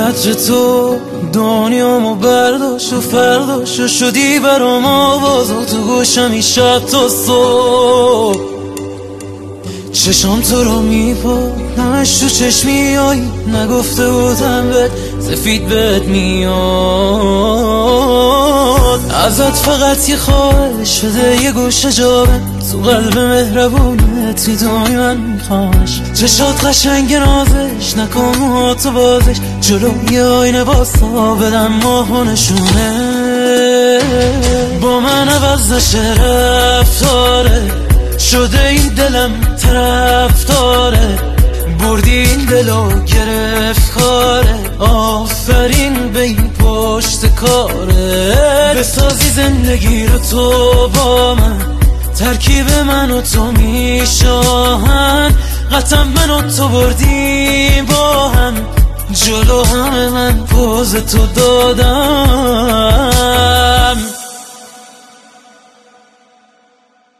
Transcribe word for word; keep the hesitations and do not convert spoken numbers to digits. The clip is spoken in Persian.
عطر تو دنیامو برداشت و فرداشت و شدی برام آواز و تو گوشم این شب تا صبح. چشام تو رو میپا نمش تو چشمی آی، نگفته بودم بهت سفید بهت میاد. ازت فقط یه خواهش شده یه گوشه جابه تو قلب مهربونت میدونی من میخوامش. چشات قشنگ نازش نکن موهاتو بازش، جلوی آینه باستا بدم ماهو نشونه. با من عوض نشه رفتاره، شده این دلم طرفداره، بردی این دلو گرفت کاره. آفرین به این پشت کاره، بسازی زندگی رو تو با من، ترکیب من و تو میشاهن. قطعا من و تو بردیم با هم، جلو همه من پوز تو دادم.